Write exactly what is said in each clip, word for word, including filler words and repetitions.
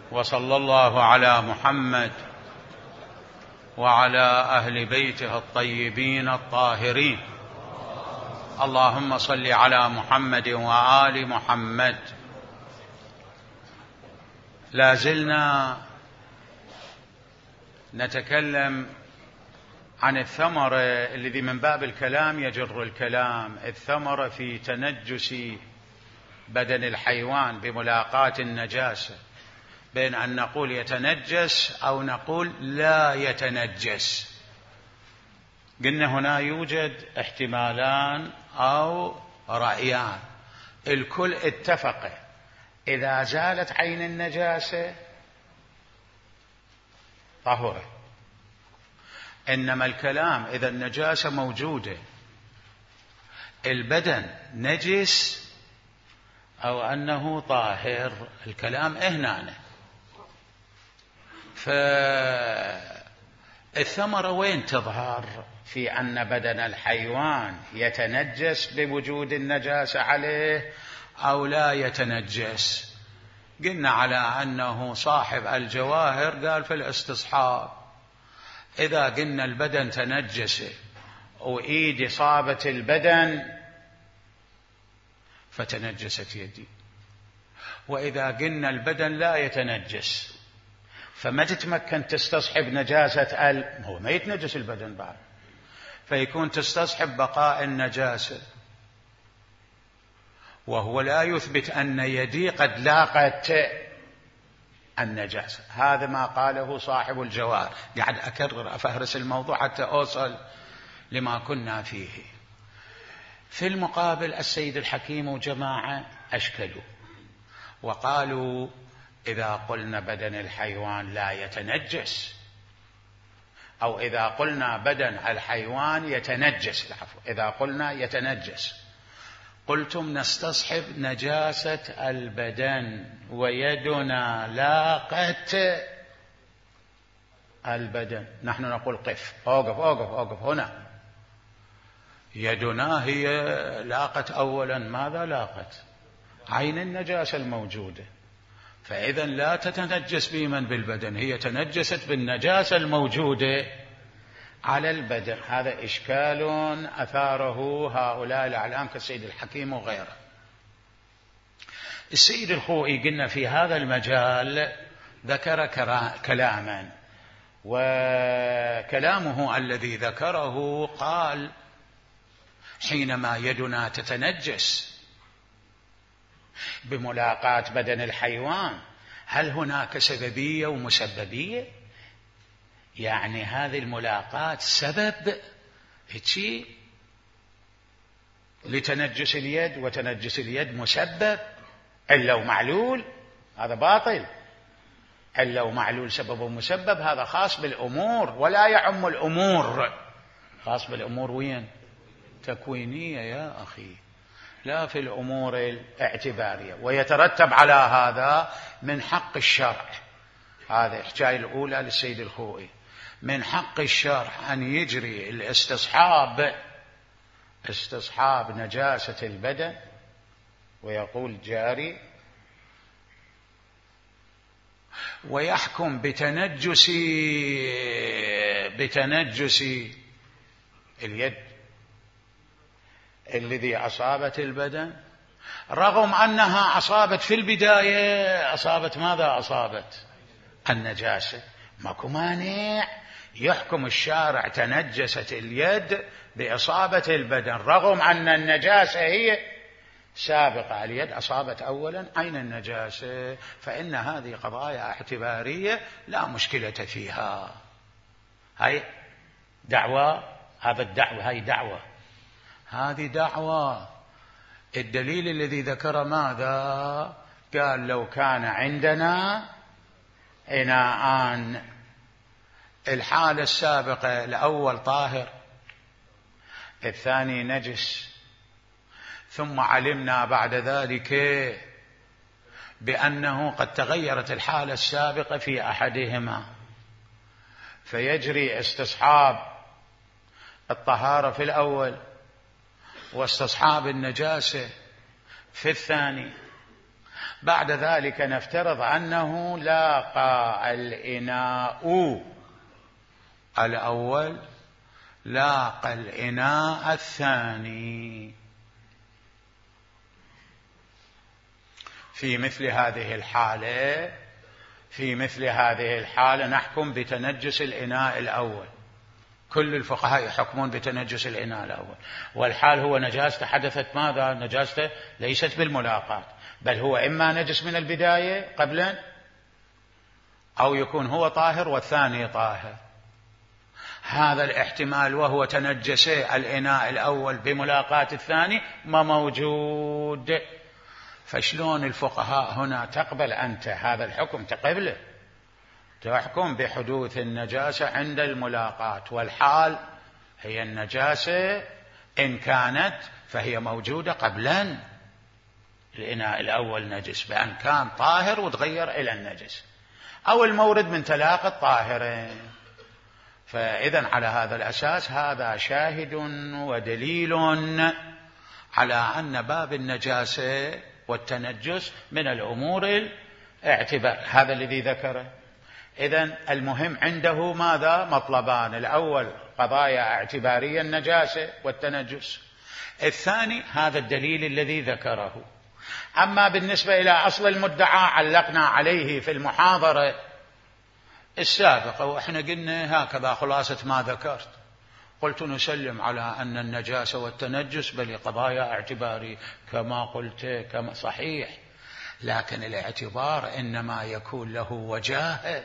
وصلى الله على محمد وعلى أهل بيته الطيبين الطاهرين. اللهم صل على محمد وآل محمد. لا زلنا نتكلم عن الثمرة الذي من باب الكلام يجر الكلام، الثمرة في تنجس بدن الحيوان بملاقاة النجاسة، بين أن نقول يتنجس أو نقول لا يتنجس. قلنا هنا يوجد احتمالان أو رأيان، الكل اتفق إذا زالت عين النجاسة طهرت، إنما الكلام إذا النجاسة موجودة البدن نجس أو أنه طاهر، الكلام هنا. فالثمرة وين تظهر؟ في أن بدن الحيوان يتنجس بوجود النجاسة عليه أو لا يتنجس. قلنا على أنه صاحب الجواهر قال في الاستصحاب إذا قلنا البدن تنجس وإيدي صابت البدن فتنجست يدي، وإذا قلنا البدن لا يتنجس فما تتمكن تستصحب نجاسة ال... هو ما يتنجس البدن بعد، فيكون تستصحب بقاء النجاسة، وهو لا يثبت أن يدي قد لاقت النجاسة. هذا ما قاله صاحب الجواهر. قاعد أكرر أفهرس الموضوع حتى أوصل لما كنا فيه. في المقابل السيد الحكيم وجماعة أشكلوا وقالوا إذا قلنا بدن الحيوان لا يتنجس، أو إذا قلنا بدن الحيوان يتنجس، العفو إذا قلنا يتنجس، قلتم نستصحب نجاسة البدن ويدنا لاقت البدن. نحن نقول قف، أوقف أوقف أوقف هنا. يدنا هي لاقت أولا ماذا لاقت؟ عين النجاسة الموجودة، فإذا لا تتنجس بمن بالبدن، هي تنجست بالنجاسة الموجودة على البدن. هذا إشكال أثاره هؤلاء الأعلام كالسيد الحكيم وغيره. السيد الخوئي قلنا في هذا المجال ذكر كلاما، وكلامه الذي ذكره قال حينما يدنا تتنجس بملاقاة بدن الحيوان هل هناك سببية ومسببية؟ يعني هذه الملاقاة سبب هيك لتنجس اليد، وتنجس اليد مسبب. إلا ومعلول هذا باطل، إلا ومعلول سبب ومسبب هذا خاص بالأمور ولا يعم الأمور. خاص بالأمور وين؟ تكوينية يا أخي، لا في الأمور الاعتبارية. ويترتب على هذا من حق الشرع، هذه الحكاية الأولى للسيد الخوئي، من حق الشرع أن يجري الاستصحاب استصحاب نجاسة البدن، ويقول جاري، ويحكم بتنجس بتنجس اليد الذي أصابت البدن، رغم أنها أصابت في البداية أصابت ماذا؟ أصابت النجاسة. ماكو مانع يحكم الشارع تنجست اليد بإصابة البدن رغم أن النجاسة هي سابقة. اليد أصابت أولا عين النجاسة، فإن هذه قضايا اعتبارية لا مشكلة فيها. هاي دعوة، هذا الدعوة، هاي دعوة، هذه دعوة. الدليل الذي ذكر ماذا؟ قال لو كان عندنا إناءان، الحالة السابقة الأول طاهر، الثاني نجس، ثم علمنا بعد ذلك بأنه قد تغيرت الحالة السابقة في أحدهما، فيجري استصحاب الطهارة في الأول واستصحاب النجاسة في الثاني. بعد ذلك نفترض أنه لاقى الإناء الأول لاقى الإناء الثاني. في مثل هذه الحالة في مثل هذه الحالة نحكم بتنجس الإناء الأول. كل الفقهاء يحكمون بتنجس الإناء الأول، والحال هو نجاسة حدثت ماذا؟ نجاسة ليست بالملاقاة، بل هو إما نجس من البداية قبلا، أو يكون هو طاهر والثاني طاهر. هذا الاحتمال وهو تنجس الإناء الأول بملاقاة الثاني ما موجود. فشلون الفقهاء هنا تقبل أنت هذا الحكم؟ تقبله، تحكم بحدوث النجاسة عند الملاقاة، والحال هي النجاسة إن كانت فهي موجودة قبلا. الإناء الأول نجس بأن كان طاهر وتغير إلى النجس، أو المورد من تلاقى الطاهرين. فإذن على هذا الأساس هذا شاهد ودليل على أن باب النجاسة والتنجس من الأمور الاعتبار، هذا الذي ذكره. إذن المهم عنده ماذا؟ مطلبان: الأول قضايا اعتبارية النجاسة والتنجس، الثاني هذا الدليل الذي ذكره. أما بالنسبة إلى أصل المدعى علقنا عليه في المحاضرة السابقة، وإحنا قلنا هكذا خلاصة ما ذكرت. قلت نسلم على أن النجاسة والتنجس بل قضايا اعتباري كما قلت، كما صحيح، لكن الاعتبار إنما يكون له وجاهة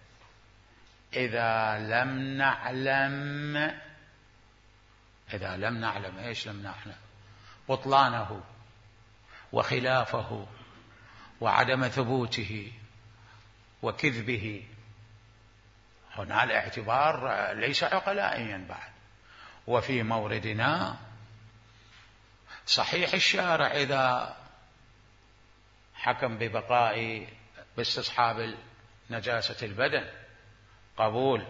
إذا لم نعلم إذا لم نعلم إيش لم نعلم بطلانه وخلافه وعدم ثبوته وكذبه. هنا الاعتبار ليس عقلائيا بعد. وفي موردنا صحيح الشارع إذا حكم ببقاء باستصحاب نجاسة البدن قبول،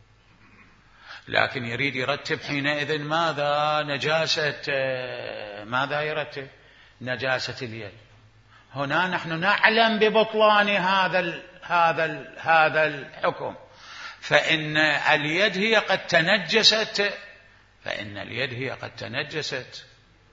لكن يريد يرتب حينئذ ماذا؟ نجاسة ماذا يرتب؟ نجاسة اليد. هنا نحن نعلم ببطلان هذا ال هذا ال هذا الحكم، فإن اليد هي قد تنجست فإن اليد هي قد تنجست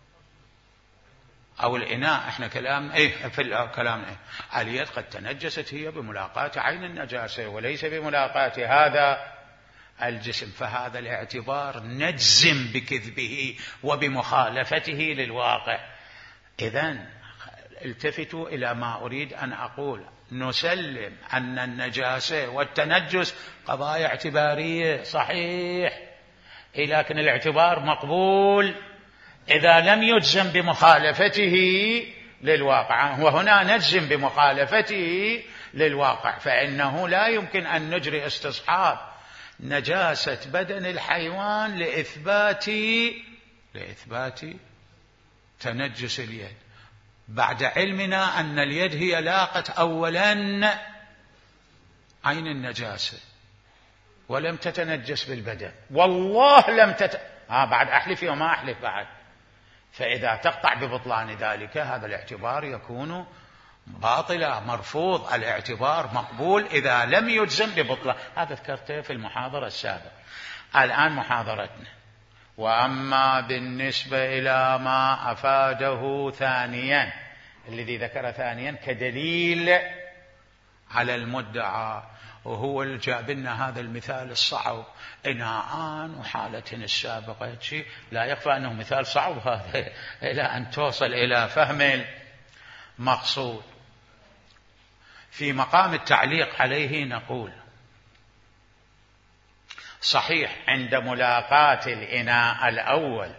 أو الإناء، إحنا كلام إيه في كلامنا إيه؟ اليد قد تنجست هي بملاقاة عين النجاسة وليس بملاقاة هذا الجسم. فهذا الاعتبار نجزم بكذبه وبمخالفته للواقع. إذن التفتوا إلى ما أريد أن أقول: نسلم أن النجاسة والتنجس قضايا اعتبارية صحيح، لكن الاعتبار مقبول إذا لم يجزم بمخالفته للواقع، وهنا نجزم بمخالفته للواقع، فإنه لا يمكن أن نجري استصحاب نجاسة بدن الحيوان لإثبات لإثبات تنجس اليد بعد علمنا أن اليد هي لاقت أولا عين النجاسة ولم تتنجس بالبدن. والله لم تت... آه بعد أحلف وما أحلف بعد. فإذا تقطع ببطلان ذلك هذا الاعتبار يكون باطلا مرفوض. الاعتبار مقبول إذا لم يجزم ببطلان. هذا ذكرته في المحاضرة السابقة. الآن محاضرتنا: وأما بالنسبة إلى ما أفاده ثانيا، الذي ذكر ثانيا كدليل على المدعى، وهو اللي جاب لنا هذا المثال الصعب: إناءان وحالتهن السابقة. شيء لا يخفى أنه مثال صعب هذا إلى أن توصل إلى فهم المقصود. في مقام التعليق عليه نقول: صحيح عند ملاقاة الإناء الأول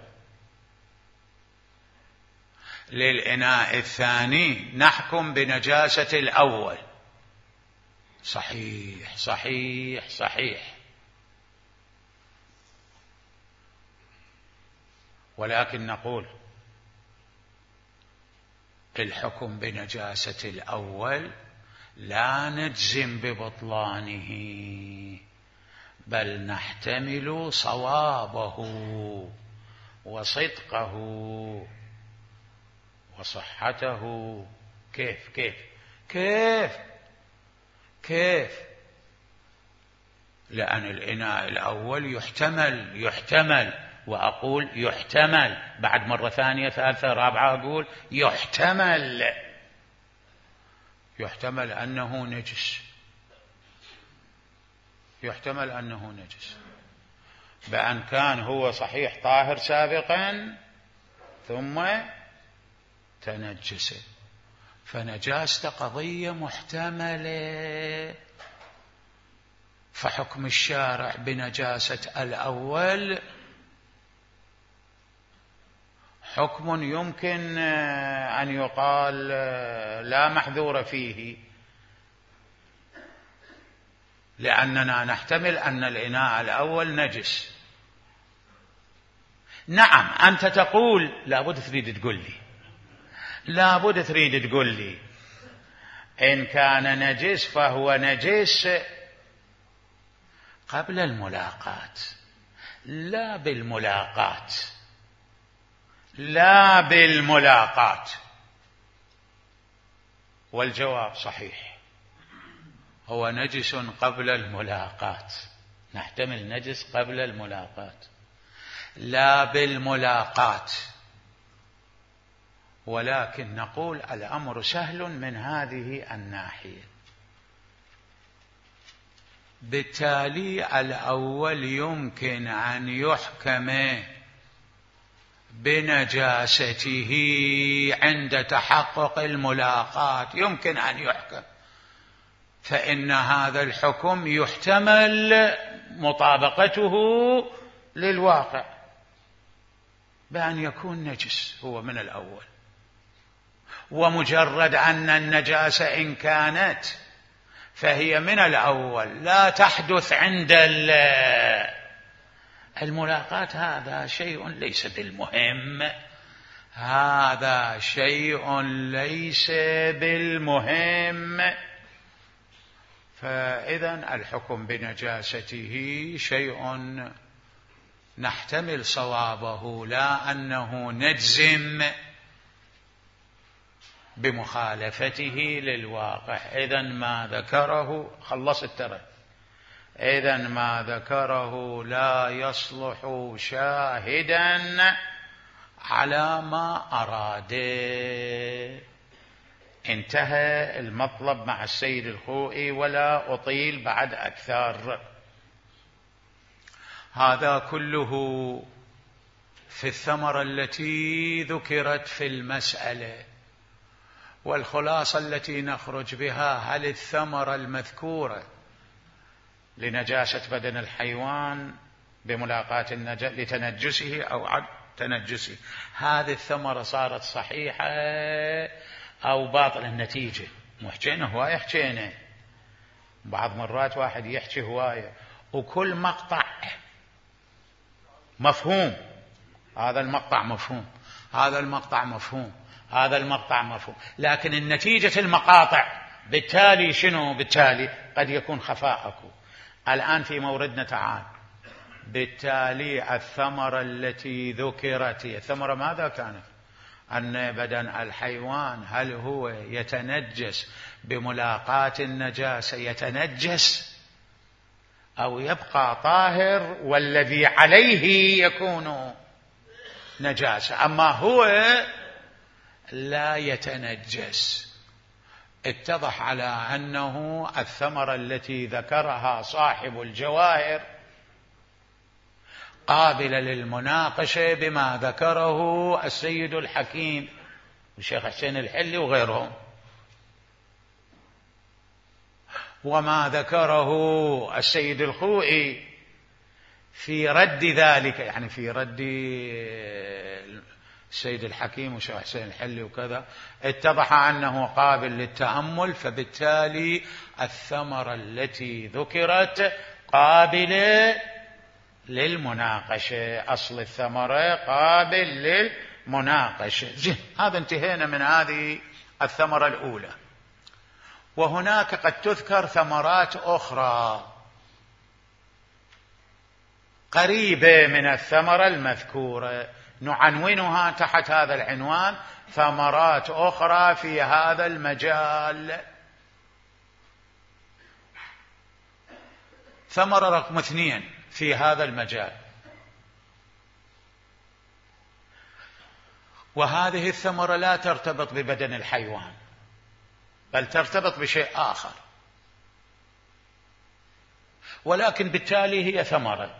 للإناء الثاني نحكم بنجاسة الأول. صحيح صحيح صحيح، ولكن نقول الحكم بنجاسة الأول لا نجزم ببطلانه، بل نحتمل صوابه وصدقه وصحته. كيف كيف كيف كيف لأن الإناء الأول يحتمل يحتمل وأقول يحتمل، بعد مرة ثانية ثالثة رابعة أقول يحتمل يحتمل أنه نجس، يحتمل أنه نجس بأن كان هو صحيح طاهر سابقا ثم تنجس، فنجاسة قضية محتملة. فحكم الشارع بنجاسة الأول حكم يمكن أن يقال لا محذور فيه، لأننا نحتمل أن الإناء الأول نجس. نعم أنت تقول لابد تريد تقول لي لابد تريد تقول لي إن كان نجس فهو نجس قبل الملاقات لا بالملاقات لا بالملاقات. والجواب صحيح، هو نجس قبل الملاقات، نحتمل نجس قبل الملاقات لا بالملاقات. ولكن نقول الأمر سهل من هذه الناحية. بالتالي الأول يمكن أن يحكم بنجاسته عند تحقق الملاقات، يمكن أن يحكم، فإن هذا الحكم يحتمل مطابقته للواقع بأن يكون نجس هو من الأول. ومجرد أن النجاسة إن كانت فهي من الأول لا تحدث عند الملاقات، هذا شيء ليس بالمهم، هذا شيء ليس بالمهم. فإذا الحكم بنجاسته شيء نحتمل صوابه، لا أنه نجزم بمخالفته للواقع. إذن ما ذكره خلص الترى، إذن ما ذكره لا يصلح شاهدا على ما أراد. انتهى المطلب مع السيد الخوئي ولا أطيل بعد أكثر. هذا كله في الثمرة التي ذكرت في المسألة. والخلاصة التي نخرج بها: هل الثمرة المذكورة لنجاسة بدن الحيوان بملاقاة النجاسة لتنجسه أو عدم تنجسه، هذه الثمرة صارت صحيحة أو باطلة؟ النتيجة محجينة هواية، حجينة بعض مرات واحد يحكي هواية وكل مقطع مفهوم، هذا المقطع مفهوم، هذا المقطع مفهوم، هذا المقطع مفهوم، لكن النتيجة المقاطع بالتالي شنو؟ بالتالي قد يكون خفاءكم. الآن في موردنا تعال، بالتالي الثمرة التي ذكرت هي الثمرة ماذا كانت؟ أن بدن الحيوان هل هو يتنجس بملاقاة النجاسة يتنجس أو يبقى طاهر والذي عليه يكون نجاسة، أما هو لا يتنجس. اتضح على أنه الثمرة التي ذكرها صاحب الجواهر قابلة للمناقشة بما ذكره السيد الحكيم والشيخ حسين الحلي وغيرهم، وما ذكره السيد الخوئي في رد ذلك، يعني في رد السيد الحكيم والشيخ حسين الحلي وكذا، اتضح أنه قابل للتأمل. فبالتالي الثمرة التي ذكرت قابلة للمناقشة، أصل الثمرة قابل للمناقشة. زين، هذا انتهينا من هذه الثمرة الأولى. وهناك قد تذكر ثمرات أخرى قريبة من الثمرة المذكورة، نعنونها تحت هذا العنوان: ثمرات أخرى في هذا المجال. ثمرة رقم اثنين في هذا المجال، وهذه الثمرة لا ترتبط ببدن الحيوان بل ترتبط بشيء آخر، ولكن بالتالي هي ثمرة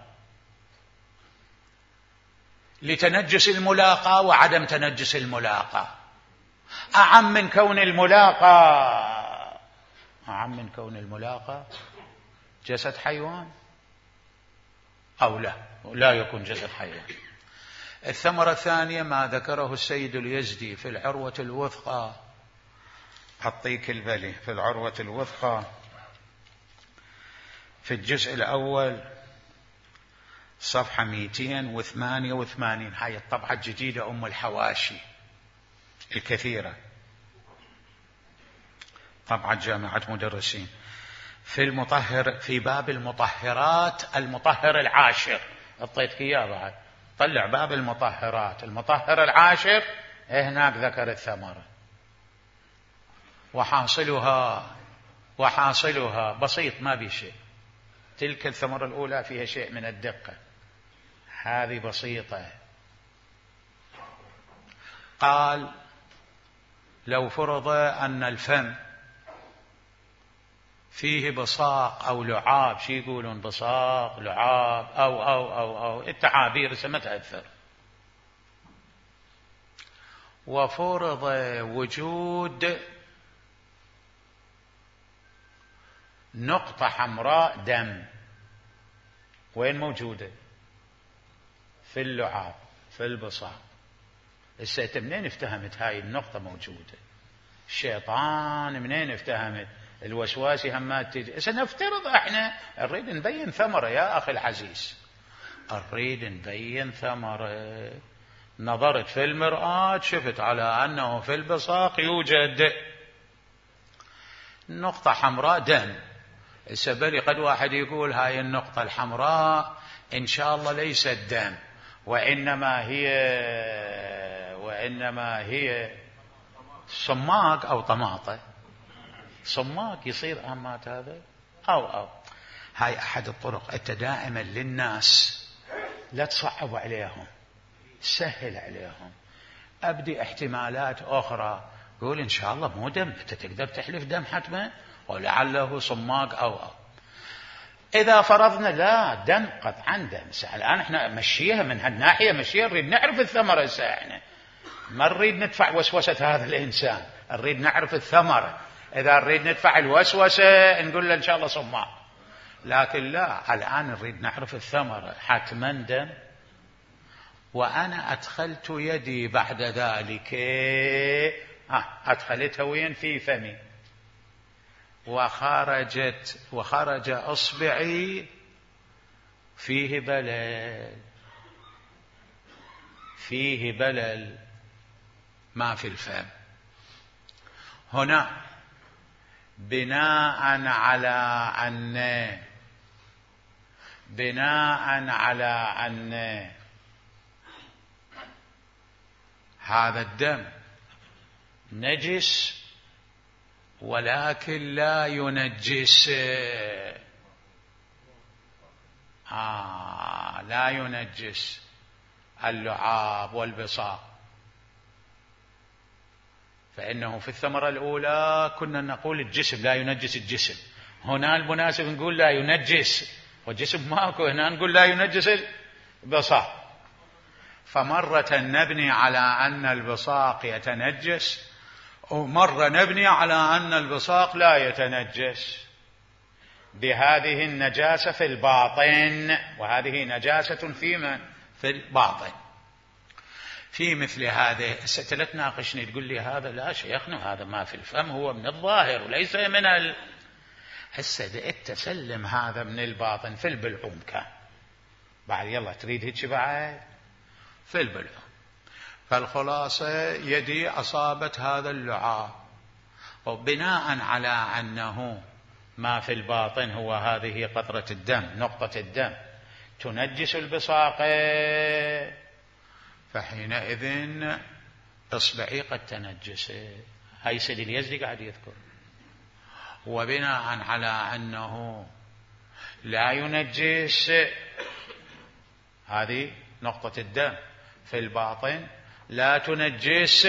لتنجس الملاقاة وعدم تنجس الملاقاة. أعم من كون الملاقاة أعم من كون الملاقاة جسد حيوان أو لا لا يكون جسد حيوان. الثمرة الثانية ما ذكره السيد اليزدي في العروة الوثقى، حطيك البلي في العروة الوثقى في الجزء الأول صفحة مئتين وثمانية وثمانين. هاي الطبعة الجديدة أم الحواشي الكثيرة، طبعة جامعة مدرسين، في المطهر في باب المطهرات المطهر العاشر. أعطيتك إياه بعد، طلع باب المطهرات المطهر العاشر، هناك ذكر الثمرة. وحاصلها وحاصلها بسيط ما بي شيء. تلك الثمرة الأولى فيها شيء من الدقة، هذه بسيطة. قال لو فرض أن الفم فيه بصاق أو لعاب، شي يقولون بصاق لعاب أو أو أو أو التعابير ما تأثر، وفرض وجود نقطة حمراء دم، وين موجودة؟ في اللعاب في البصاق. السيد منين افتهمت هاي النقطة موجودة؟ الشيطان منين افتهمت؟ الوسواسي همات تجي. سنفترض احنا نريد نبين ثمرة يا أخي العزيز، نريد نبين ثمرة. نظرت في المرآة شفت على أنه في البصاق يوجد نقطة حمراء دم. السبلي قد واحد يقول هاي النقطة الحمراء إن شاء الله ليست دم، وإنما هي وإنما هي صماق أو طماطة. صماق يصير أمات هذا أو أو هاي أحد الطرق. أنت دائما للناس لا تصعب عليهم، سهل عليهم، أبدي احتمالات أخرى. قول إن شاء الله مو دم، أنت تقدر تحلف دم حتما، ولعله صماق أو أو. إذا فرضنا لا دم قطعا دم، الآن احنا مشيها من هالناحية، مشيها نريد نعرف الثمرة. احنا ما نريد ندفع وسوسة هذا الإنسان، نريد نعرف الثمرة. إذا نريد ندفع الوسوسة نقول له إن شاء الله صماق، لكن لا، الآن نريد نعرف الثمرة حتما دم. وأنا أدخلت يدي بعد ذلك، آه أدخلتها وين؟ في فمي، وخرجت وخرج أصبعي فيه بلل، فيه بلل ما في الفم. هنا بناء على أن بناء على أن هذا الدم نجس ولكن لا ينجس، آه لا ينجس اللعاب والبصاق، فإنه في الثمرة الأولى كنا نقول الجسم لا ينجس الجسم، هنا المناسب نقول لا ينجس، والجسم ماكو، هنا نقول لا ينجس البصاق. فمرة نبني على أن البصاق يتنجس، ومرة نبني على أن البصاق لا يتنجس بهذه النجاسة في الباطن، وهذه نجاسة في من؟ في الباطن. في مثل هذه لا تناقشني تقول لي هذا لا شيخنا هذا ما في الفم، هو من الظاهر وليس من ال... هسه تسلم هذا من الباطن في البلعوم كان، بعد يلا تريد هيك بعد في البلعوم. فالخلاصة يدي أصابت هذا اللعاب، وبناء على أنه ما في الباطن هو هذه قطرة الدم، نقطة الدم تنجس البصاق، فحينئذ إصبعي قد تنجس. هاي سيد اليزدي قاعد يذكر. وبناء على أنه لا ينجس، هذه نقطة الدم. في الباطن لا تنجس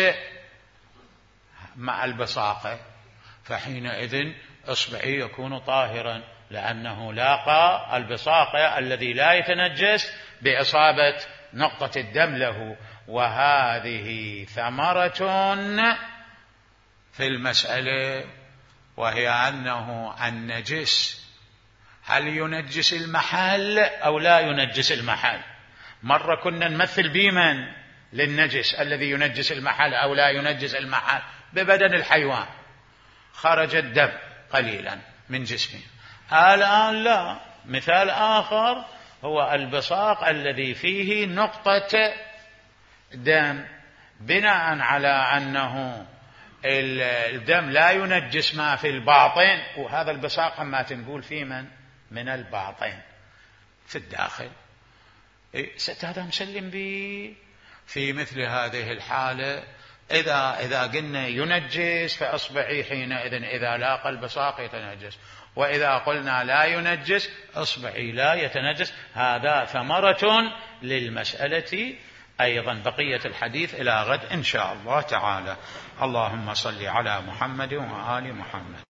مع البصاقة، فحينئذ إصبعي يكون طاهرا لأنه لاقى البصاقة الذي لا يتنجس بإصابة نقطة الدم له. وهذه ثمرة في المسألة، وهي أنه النجس هل ينجس المحل أو لا ينجس المحل. مرة كنا نمثل بمن للنجس الذي ينجس المحل أو لا ينجس المحل ببدن الحيوان، خرج الدم قليلا من جسمه. الآن لا، مثال آخر هو البصاق الذي فيه نقطة دم، بناء على أنه الدم لا ينجس ما في الباطن، وهذا البصاق ما تنقول في من من الباطن في الداخل، ست هذا مسلم به. في مثل هذه الحالة إذا إذا قلنا ينجس فأصبعي حينئذ إذا لاقى البصاق يتنجس، وإذا قلنا لا ينجس أصبعي لا يتنجس. هذا ثمرة للمسألة. أيضا بقية الحديث إلى غد إن شاء الله تعالى. اللهم صل على محمد وآل محمد.